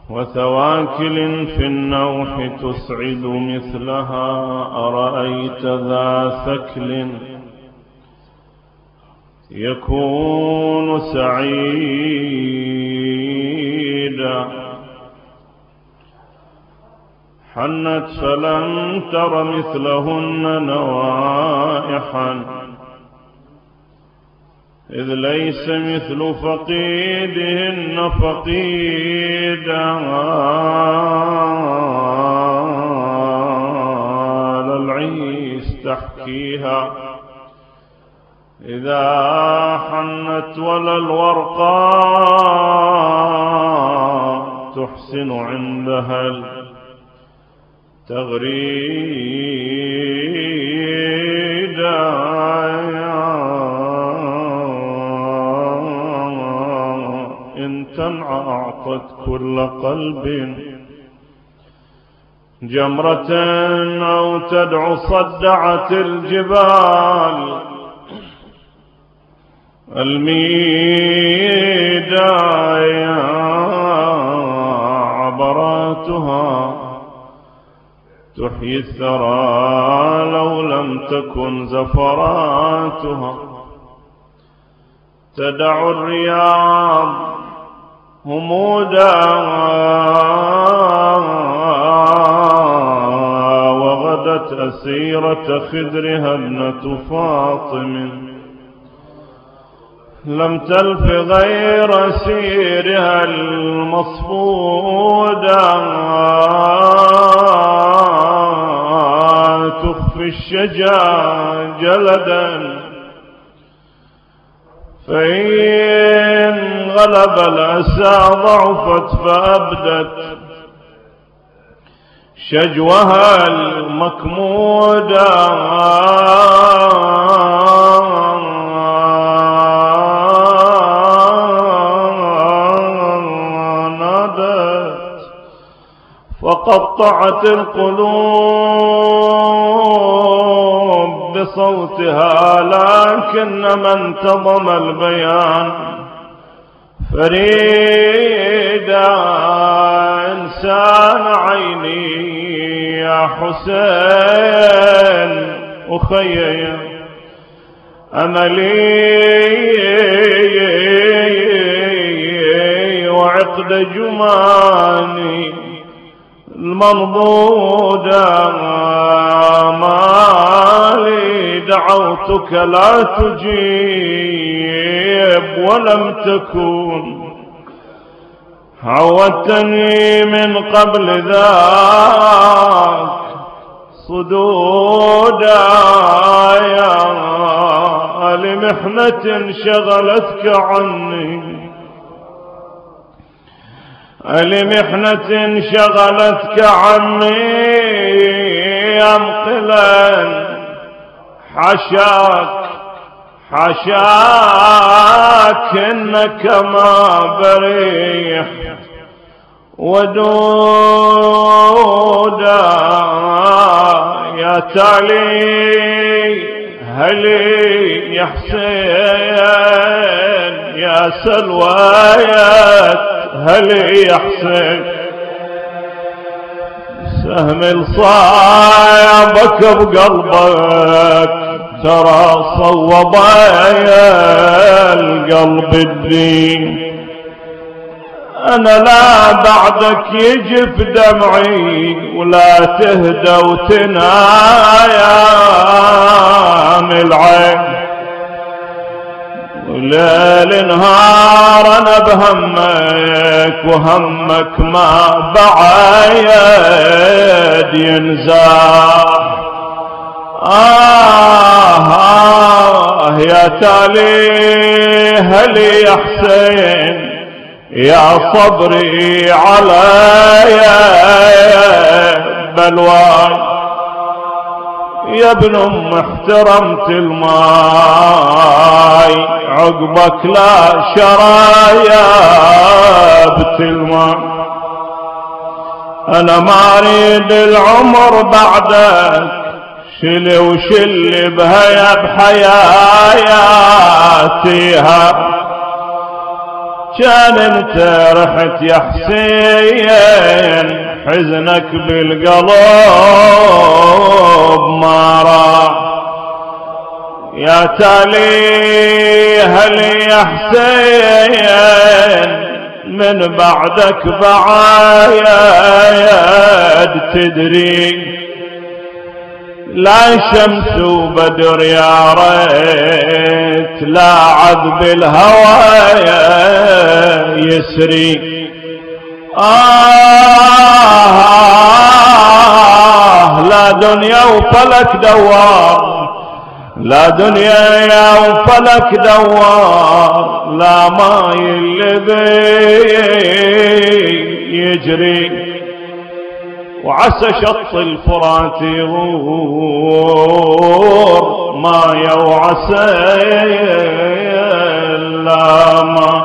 وثواكل في النوح تسعد مثلها، أرأيت ذا ثكل يكون سعيدا. حنت فلم تر مثلهن نوائحا، إذ ليس مثل فقيدهن فقيدا. للعيس تحكيها إذا حنت، ولا الورقاء تحسن عندها التغريدا. إن تنعى أعطت كل قلب جمرة، أو تدعو صدعت الجبال الميدا. عبراتها تحيي الثرى لو لم تكن زفراتها. تدع الرياض همودا، وغدت أسيرة خدرها ابنة فاطم. لم تلف غير سيرها المصفودا، تخفي الشجا جلدا. فإن غلب الأسى ضعفت، فأبدت شجوها المكمودا. نادت وقطعت القلوب بصوتها، لكن من انتظم البيان فريدا. إنسان عيني يا حسين أخي، أملي وعقد جماني المنضودا. مالي دعوتك لا تجيب، ولم تكن عودتني من قبل ذاك صدودا. يا لمحنة شغلتك عني، لمحنة شغلتك عني. أنقلا حشاك إنك ما بريح ودودا. يا تالي هلي يا حسين، يا سلويات هلي يا حسين. سهم الصايبك بقلبك، ترى صوب القلب الدين. أنا لا بعدك يجف دمعي، ولا تهدى وتنايم العين. وليل نهار أنا بهمك، وهمك ما بعيد ينزاح. يا تالي هلي يا حسين، يا صبري علي بلواي. يا ابن ام احترمت الماي، عقبك لا شرايا بتلماي. انا ما اريد العمر بعدك، شلي وشلي بهيا بحياتيها. كان انت رحت يا حسين حزنك بالقلب ما راح. يا تاليها لي يا حسين من بعدك بعايد تدري، لا شمس وبدر يا ريت لا عذب الهوى يسري. لا دنيا وفلك دوار، لا دنيا وفلك دوار، لا ماي اللي يجري. وعسى شط الفرات يغور مايا وعسى لا ما